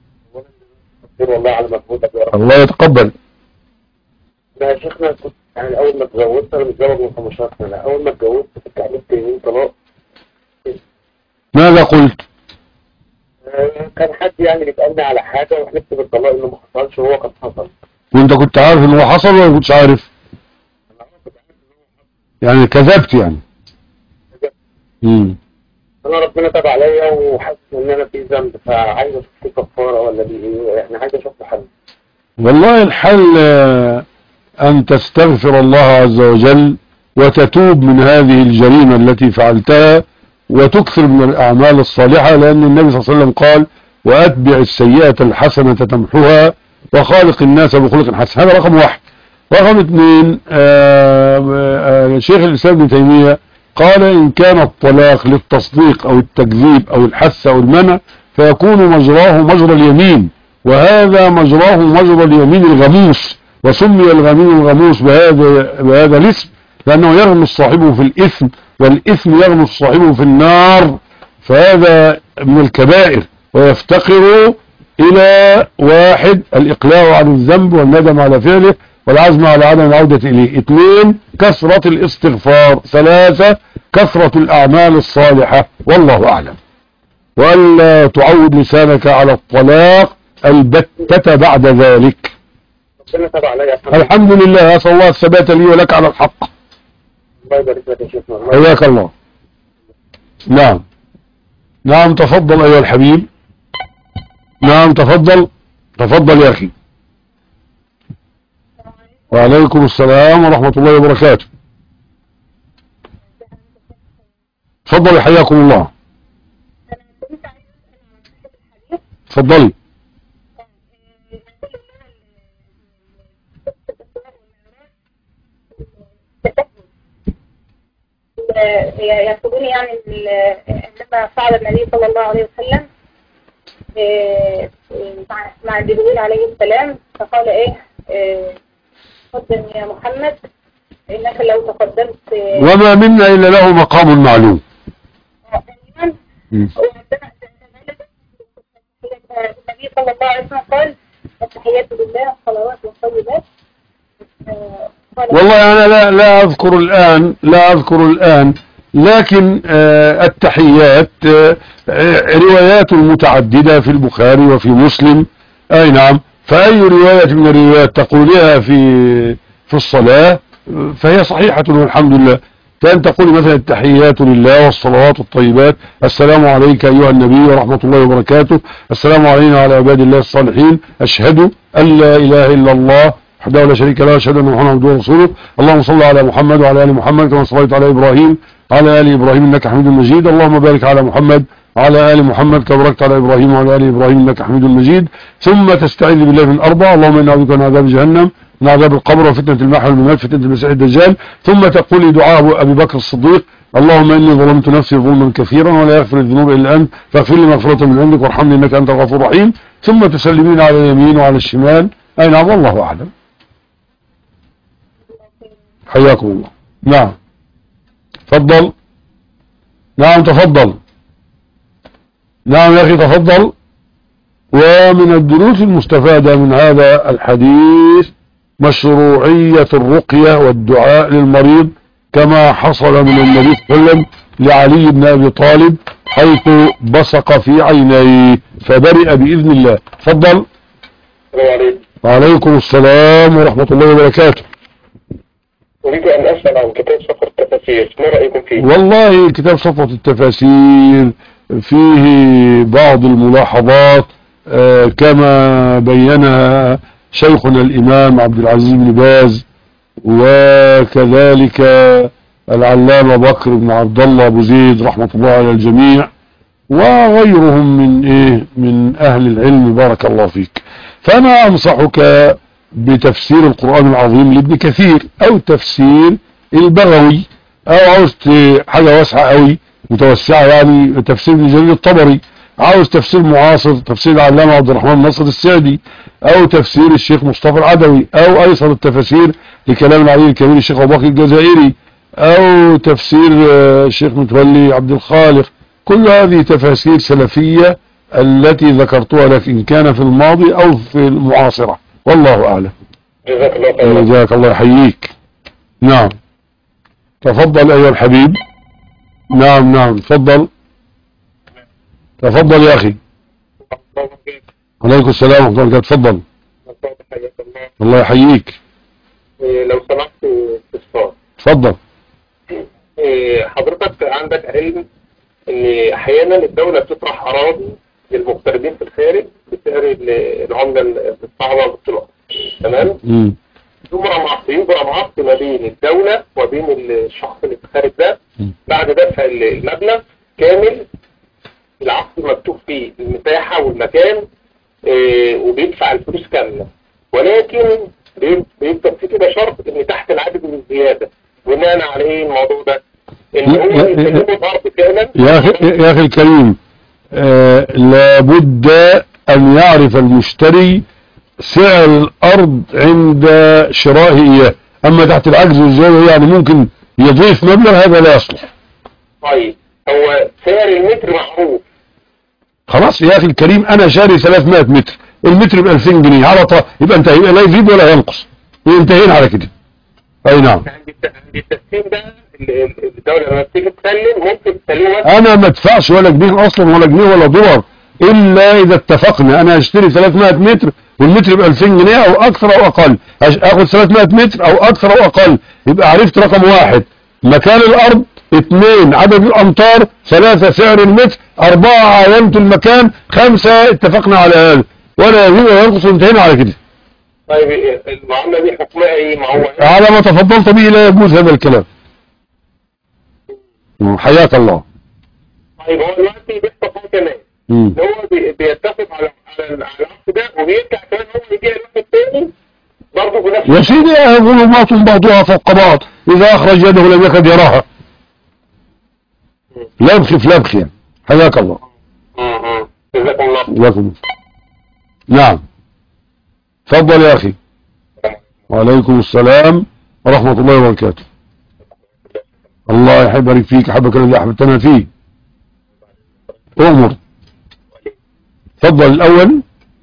الله يتقبل. يا شيخنا كنت يعني أول ما اتجوزت، أنا متجوز من 15 سنة، أول ما اتجوزت كنت عملت يمين طلاق. ماذا قلت؟ كان حد يعني بيسألني على حاجة وحلفت بالطلاق إنه ما حصلش وهو كان حصل. وأنت كنت عارف إنه حصل ولا كنتش عارف؟ يعني كذبت يعني. أنا ربنا تاب عليا وحاسس إن أنا في ذنب، فعايز أشوف في كفارة ولا دي إيه، يعني عايز أشوف حل. والله الحل أن تستغفر الله عز وجل وتتوب من هذه الجريمة التي فعلتها وتكثر من الأعمال الصالحة، لأن النبي صلى الله عليه وسلم قال وأتبع السيئة الحسنة تمحوها وخالق الناس بخلق حسن. هذا رقم 1. رقم 2 شيخ الإسلام ابن تيمية قال إن كان الطلاق للتصديق أو التكذيب أو الحث أو المنع فيكون مجراه مجرى اليمين، وهذا مجراه مجرى اليمين الغموس، وسمي الغمين الغموس بهذا الاسم لأنه يغمس صاحبه في الإثم، والإثم يغمس صاحبه في النار، فهذا من الكبائر، ويفتقر إلى 1 الإقلاع عن الذنب والندم على فعله والعزم على عدم العودة إليه. 2 كثرة الاستغفار. 3 كثرة الأعمال الصالحة، والله أعلم. وألا تعود لسانك على الطلاق البتة بعد ذلك. الحمد لله، أسأل الله الثبات لي ولك على الحق. الله يبارك لك يا شيخنا. حياك الله. نعم نعم تفضل أيها الحبيب. نعم تفضل يا أخي. وعليكم السلام ورحمة الله وبركاته. تفضل حياكم الله. تفضلي. يقولون يعني عندما فعل النبي صلى الله عليه وسلم مع جبريل عليه السلام فقال ايه تقدم يا محمد انك لو تقدمت وما منا الا له مقام معلوم. وعندما النبي صلى الله عليه وسلم قال التحيات لله الصلوات والطيبات. والله أنا لا أذكر الآن لكن التحيات روايات متعددة في البخاري وفي مسلم. أي نعم، فأي رواية من الروايات تقولها في الصلاة فهي صحيحة والحمد لله. كان تقول مثلا التحيات لله والصلوات والطيبات، السلام عليك أيها النبي ورحمة الله وبركاته، السلام علينا وعلى عباد الله الصالحين، أشهد أن لا إله إلا الله وحده لا شريك له، أشهد أن محمدا عبده ورسوله، اللهم صل على محمد وعلى آل محمد كما صليت على إبراهيم وعلى آل إبراهيم إنك حميد مجيد، اللهم بارك على محمد وعلى آل محمد كما باركت على إبراهيم وعلى آل إبراهيم إنك حميد مجيد. ثم تستعيذ بالله من أربع، اللهم إنا نعوذ بك من عذاب جهنم، من عذاب القبر وفتنة المحيا والممات فتنة المسيح الدجال. ثم تقول دعاء أبي بكر الصديق، اللهم إني ظلمت نفسي ظلما كثيرا ولا يغفر الذنوب إلا أنت فاغفر لي مغفرة من عندك وارحمني إنك أنت الغفور الرحيم. ثم تسلمين على اليمين وعلى الشمال. أي نعم، والله أعلم. حياكم الله. نعم تفضل. نعم تفضل. نعم يا أخي تفضل. ومن الدروس المستفادة من هذا الحديث مشروعية الرقية والدعاء للمريض كما حصل من النبي صلى الله عليه وسلم لعلي بن أبي طالب حيث بصق في عينيه فبرئ بإذن الله. تفضل. وعليكم السلام ورحمة الله وبركاته. أريد أن أسأل عن كتاب صفر التفاسير، ما رأيكم فيه؟ والله كتاب صفوة التفاسير فيه بعض الملاحظات كما بينها شيخنا الإمام عبد العزيز بن باز، وكذلك العلامة بكر بن عبد الله أبو زيد رحمة الله على الجميع، وغيرهم من أهل العلم بارك الله فيك. فأنا أنصحك بتفسير القرآن العظيم لابن كثير أو تفسير البغوي، أو عاوز حاجة واسعة أوي متوسعة يعني تفسير ابن جرير الطبري، عاوز تفسير معاصر تفسير العلامة عبد الرحمن ناصر السعدي، أو تفسير الشيخ مصطفى العدوي، أو أيسر التفاسير لكلام العلي الكبير الشيخ أبو بكر الجزائري، أو تفسير الشيخ متولي عبد الخالق. كل هذه تفاسير سلفية التي ذكرتها لك إن كان في الماضي أو في المعاصرة، والله أعلم. جزاك الله خيرا. جزاك الله يحييك. نعم تفضل أيها الحبيب. نعم تفضل. تفضل يا أخي. عليكم السلام ورحمة الله وبركاته. تفضل. الله يحييك. لو سمحت استفسار. تفضل. حضرتك عندك علم ان احيانا الدولة بتطرح اراضي للمغتربين في الخارج بسعر العملة الصعبة بالدولار، تمام؟ يجرى معاقد ما بين الدولة وبين الشخص اللي في الخارج ده بعد دفع المبلغ كامل. العقد مكتوب فيه المساحة والمكان وبيدفع الفلوس كاملة، ولكن بيكتب فيه كده شرط ان تحت العدد من الزيادة. بناء على ايه الموضوع ده؟ ان هو يسلمه الارض فعلا. يا اخي الكريم، لابد ان يعرف المشتري سعر الارض عند شرائه اياه، اما تحت العجز والزيادة يعني ممكن يضيف مبلغ، هذا لا يصلح. طيب هو سعر المتر معروف. خلاص يا اخي الكريم، انا شاري 300 متر، المتر ب2000 جنيه على طول، يبقى انتهي، لا يزيد ولا ينقص، انتهينا على كده. اي نعم. عند التسليم ده الدولة لما بتيجي تسلم ممكن تسلمه انا ما ادفعش ولا جنيه اصلا ولا جنيه ولا دولار الا اذا اتفقنا. انا اشتري 300 متر والمتر ب2000 جنيه او اكثر او اقل، اخذ 300 متر او اكثر او اقل، يبقى عرفت رقم 1 مكان الارض، 2 عدد الامتار، 3 سعر المتر، 4 عينت المكان، 5 اتفقنا على هذا، ولا يزيد ولا ينقص، انتهينا على كده. طيب المعاملة دي حكمها ايه؟ ما هو على ما تفضلت به لا يجوز هذا الكلام. حياك الله. طيب هو دلوقتي بيحصل كمان هو بيتفق على العقد ده وبيرجع كمان هو يجي الواحد تاني برضه بنفس يا سيدي ظلمات بعضها فوق بعض، اذا اخرج يده لم يكد يراها. لبخ في لبخ يعني. حياك الله. جزاكم الله. جزاكم. نعم تفضل يا اخي. وعليكم السلام ورحمة الله وبركاته. الله يحبك فيك، حبك الذي احببتنا فيه. أمر. تفضل الأول.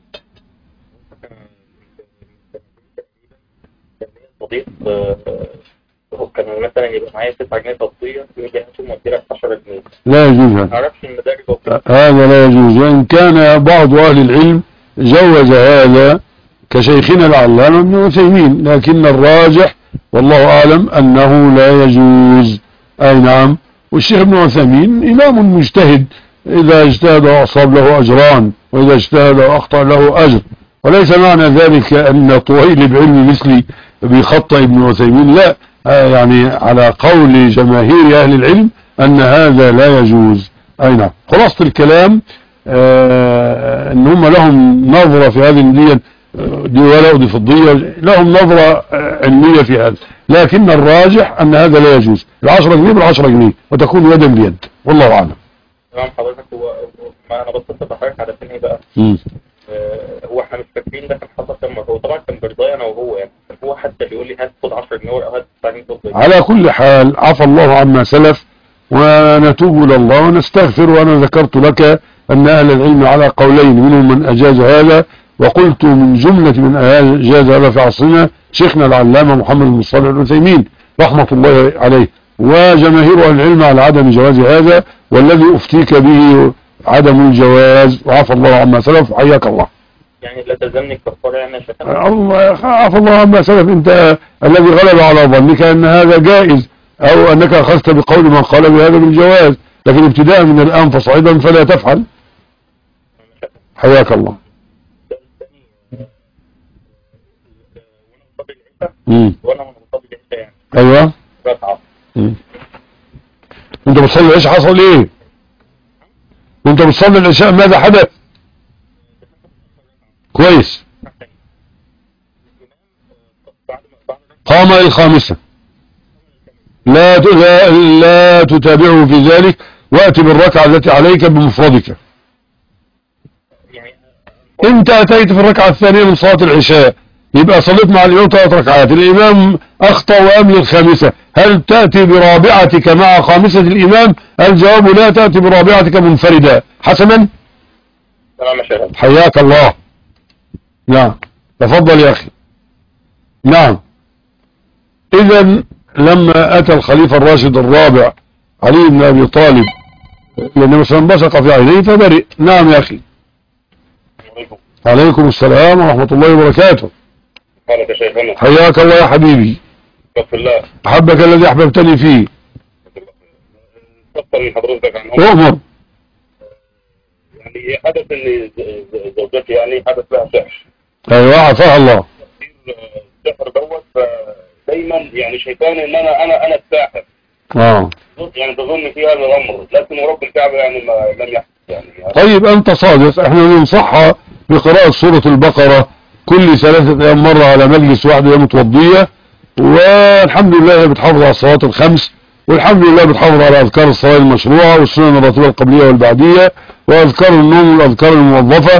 صديق كان مثلا يبقى معايا 9 جنيه تغطية يجي هاتهم واديلك 10 جنيه. لا يجوز هذا. ما اعرفش المدارج وكده. هذا لا يجوز، وإن كان بعض أهل العلم جوز هذا كشيخنا العلامة ابن عثيمين، لكن الراجح والله أعلم أنه لا يجوز. أي نعم. والشيخ ابن عثيمين إمام مجتهد، إذا اجتهد وأصاب له أجران، وإذا اجتهد وأخطأ له أجر. وليس معنى ذلك أن طويل بعلم مثلي بخطأ ابن عثيمين، لا، يعني على قول جماهير أهل العلم أن هذا لا يجوز. أي نعم. خلاصة الكلام أن هم لهم نظرة في هذه الدية، دي ولا ودي فضية، لهم نظرة علمية في هذا، لكن الراجح أن هذا لا يجوز. 10 جنيه بال10 جنيه وتكون يدا بيد، والله أعلم. تمام حضرتك. هو ما أنا بصيت بحضرتك على سنة بقى. هو احنا مش فاكرين ده كان حصل كم مرة، هو طبعا كان برضايا أنا وهو، يعني هو حتى بيقول لي هات خد 10 جنيه أو هات 9 جنيه. على كل حال عفى الله عما سلف ونتوب إلى الله ونستغفر. وأنا ذكرت لك أن أهل العلم على قولين، منهم من أجاز هذا، وقلت من جملة من أجاز هذا في عصرنا شيخنا العلامة محمد بن صالح العثيمين رحمة الله عليه، وجماهير أهل العلم على عدم جواز هذا، والذي أفتيك به عدم الجواز، وعفى الله عما سلف. حياك الله. يعني لا تلزمني كفارة يعني يا شيخنا؟ الله عفى الله عما سلف. أنت الذي غلب على ظنك أن هذا جائز، أو أنك أخذت بقول من قال بهذا بالجواز، لكن ابتداء من الآن فصعيدا فلا تفعل. حياك الله. وانا مصلي العشاء يعني. ايوه. ركعه. انت بتصلي العشاء حصل ايه؟ وانت بتصلي العشاء ماذا حدث؟ كويس. قام الخامسة. لا تتابعه في ذلك، وأتي بالركعة التي عليك بمفردك. انت اتيت في الركعة الثانية من صلاة العشاء، يبقى صليت مع الإمام 3 ركعات، الإمام أخطأ وأمل الخامسة، هل تأتي برابعتك مع خامسة الإمام؟ الجواب لا، تأتي برابعتك منفردة. حسنا. تمام يا شيخ. حياك الله. نعم تفضل يا أخي. نعم. إذن لما أتى الخليفة الراشد الرابع علي بن أبي طالب لأنه مثلا بصق في عينيه فبرئ. نعم يا أخي. عليكم السلام ورحمة الله وبركاته. حياك الله يا حبيبي. أحبك الذي أحببتني فيه. من حضرتك عن أمر. يعني حدث ان زوجتي يعني حدث لها سحر. أيوة عفاها الله. السحر دوت دايما يعني شايفان ان انا الساحر. يعني تظن في هذا الامر، لكن رب الكعبة يعني ما لم يحدث يعني. طيب أنت صادق، احنا ننصحها بقراءة سورة البقرة كل 3 أيام مرة على مجلس واحد يوم متوضية، والحمد لله هي بتحافظ على الصلوات الخمس، والحمد لله بتحافظ على أذكار الصلاة المشروعة والسنن الراتبة القبلية والبعدية وأذكار النوم والأذكار الموظفة،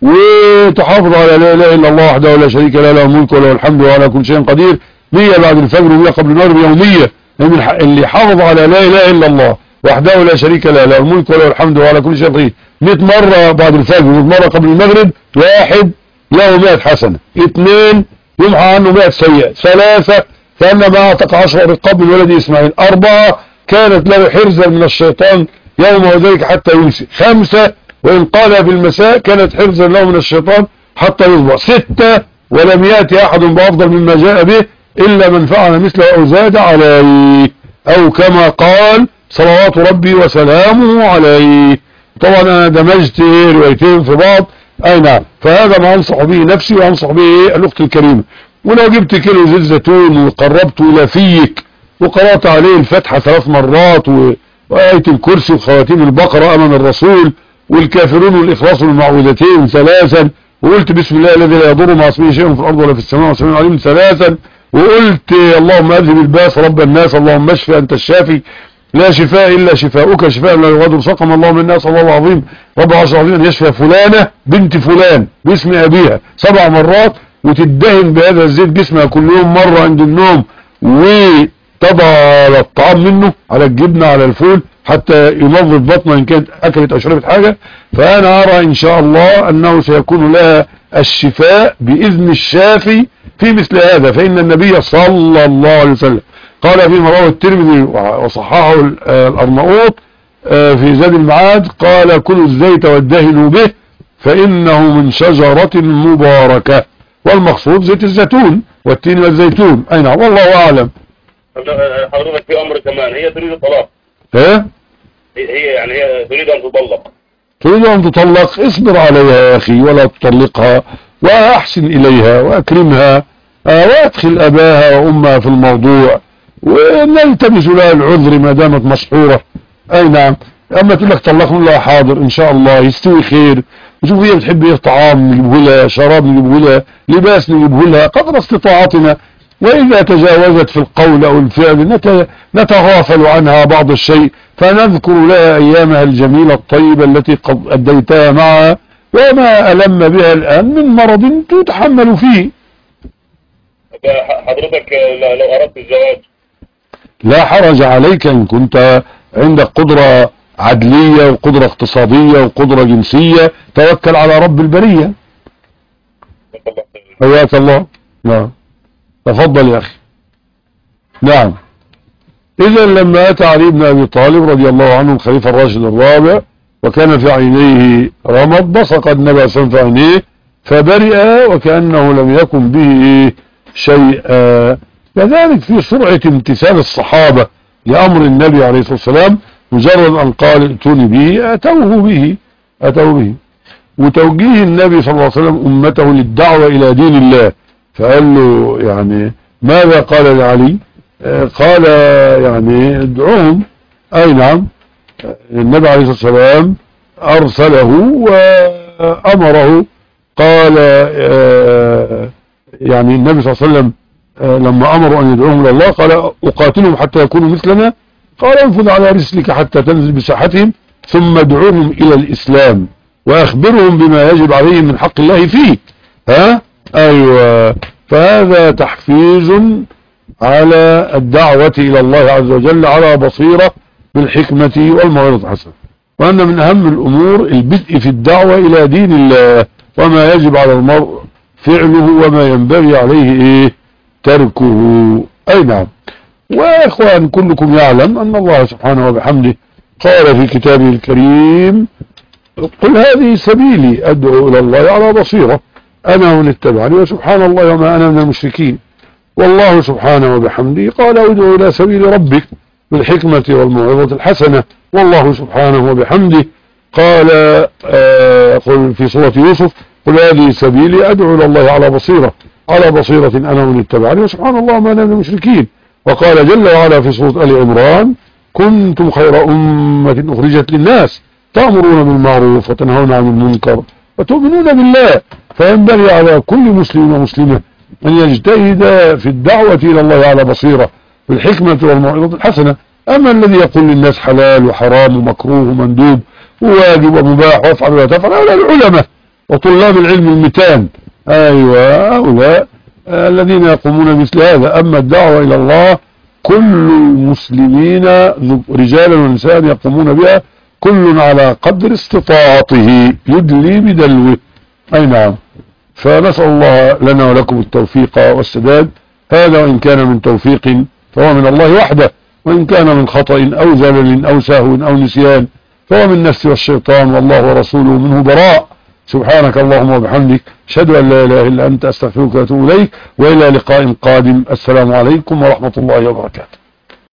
وتحافظ على لا إله إلا الله وحده لا شريك له، له الملك وله الحمد وعلى كل شيء قدير، 100 بعد الفجر و100 قبل المغرب يومية. اللي حافظ على لا إله إلا الله وحده لا شريك له، له الملك وله الحمد وعلى كل شيء قدير 100 مرة بعد الفجر و100 مرة قبل المغرب، 1 له 100 حسنة، 2 يمحى عنه 100 سيئة، 3 كأنما أعتق 10 رقاب من ولد إسماعيل، 4 كانت له حرزا من الشيطان يوم وذلك حتى يمسي، 5 وإن قالها في المساء كانت حرزا له من الشيطان حتى يصبح، 6 ولم يأتي أحد بأفضل مما جاء به إلا من فعل مثله أو زاد عليه، أو كما قال صلوات ربي وسلامه عليه. طبعا أنا دمجت روايتين في بعض. أي نعم. فهذا ما أنصح به نفسي وأنصح به الأخت الكريمة. ولو جبت كيلو زيت زيتون وقربته إلى فيك وقرأت عليه الفتحة 3 مرات وآية الكرسي وخواتيم البقرة أمن الرسول والكافرون والإخلاص والمعوذتين 3، وقلت بسم الله الذي لا يضر مع اسمه شيء في الأرض ولا في السماء والسميع العليم 3، وقلت اللهم أذهب الباس رب الناس اللهم اشفي أنت الشافي لا شفاء إلا شفاؤك شفاء لا يغادر سقما اللهم الناس صلى الله العظيم رب العرش العظيم أن يشفى فلانة بنت فلان باسم أبيها 7 مرات، وتدهن بهذا الزيت جسمها كل يوم مرة عند النوم، وتضع الطعام منه على الجبنة على الفول حتى ينظف بطنها إن كانت أكلت أو شربت حاجة. فأنا أرى إن شاء الله أنه سيكون لها الشفاء بإذن الشافي في مثل هذا، فإن النبي صلى الله عليه وسلم قال فيما رواه الترمذي وصححه الأرناؤوط في زاد المعاد، قال كلوا الزيت وادهنوا به فإنه من شجرة مباركة، والمقصود زيت الزيتون والتين والزيتون. أي نعم والله أعلم. حضرتك في امر كمان، هي تريد الطلاق. ايه هي تريد ان تطلق. تريد ان تطلق، اصبر عليها يا اخي ولا تطلقها، واحسن اليها واكرمها، وادخل اباها وامها في الموضوع ونلتمس لها العذر ما دامت مسحورة. اي نعم. اما تقول لك طلقني، لا حاضر ان شاء الله يستوي خير، نشوف هي بتحب ايه، طعام نجيبه لها، شراب نجيبه لها، لباس نجيبه لها قدر استطاعتنا. واذا تجاوزت في القول او الفعل نتغافل عنها بعض الشيء، فنذكر لها ايامها الجميلة الطيبة التي قد اديتها معها وما ألم بها الان من مرض تتحمل فيه. حضرتك لو اردت الزواج لا حرج عليك ان كنت عندك قدرة عدلية وقدرة اقتصادية وقدرة جنسية، توكل على رب البرية. حياك الله. نعم تفضل يا اخي. نعم. اذا لما اتى علي بن ابي طالب رضي الله عنه الخليفة الراشد الرابع وكان في عينيه رمد، بصق النبي صلى الله عليه وسلم في عينيه فبرئ وكأنه لم يكن به شيء. كذلك في سرعة امتثال الصحابة لأمر النبي عليه الصلاة والسلام، مجرد أن قال ائتوني به أتوه به. وتوجيه النبي صلى الله عليه وسلم أمته للدعوة إلى دين الله، فقال له يعني ماذا قال لعلي؟ قال يعني ادعوهم. أي نعم. النبي عليه الصلاة والسلام أرسله وأمره، قال يعني النبي صلى الله عليه وسلم لما أمروا أن يدعوهم إلى الله قال أقاتلهم حتى يكونوا مثلنا، قال انفذ على رسلك حتى تنزل بساحتهم ثم ادعوهم إلى الإسلام وأخبرهم بما يجب عليهم من حق الله فيه. أيوة. فهذا تحفيز على الدعوة إلى الله عز وجل على بصيرة بالحكمة والموعظة الحسنة، وأن من أهم الأمور البدء في الدعوة إلى دين الله وما يجب على المرء فعله وما ينبغي عليه تركه. أي نعم. وإخوان كلكم يعلم أن الله سبحانه وبحمده قال في كتابه الكريم قل هذه سبيلي أدعو إلى الله على بصيرة أنا ومن اتبعني وسبحان الله وما أنا من المشركين. والله سبحانه وبحمده قال ادعو إلى سبيل ربك بالحكمة والموعظة الحسنة. والله سبحانه وبحمده قال قل في سورة يوسف قل هذه سبيلي أدعو إلى الله على بصيرة أنا ومن اتبعني وسبحان الله ما أنا من المشركين. وقال جل وعلا في سورة آل عمران كنتم خير أمة أخرجت للناس تأمرون بالمعروف وتنهون عن المنكر وتؤمنون بالله. فينبغي على كل مسلم ومسلمة أن يجتهد في الدعوة إلى الله على بصيرة بالحكمة والموعظة الحسنة. أما الذي يقول للناس حلال وحرام ومكروه ومندوب وواجب ومباح وافعل ولا تفعل، هؤلاء العلماء وطلاب العلم المتان. أيوة هؤلاء الذين يقومون مثل هذا. أما الدعوة إلى الله كل المسلمين رجالا ونساء يقومون بها كل على قدر استطاعته يدلي بدلوه. أي نعم. فنسأل الله لنا ولكم التوفيق والسداد. هذا وإن كان من توفيق فهو من الله وحده، وإن كان من خطأ أو زلل أو سهو أو نسيان فهو من نفسي والشيطان، والله ورسوله منه براء. سبحانك اللهم وبحمدك أشهد أن لا إله إلا أنت أستغفرك وأتوب إليك، وإلى لقاء قادم. السلام عليكم ورحمة الله وبركاته.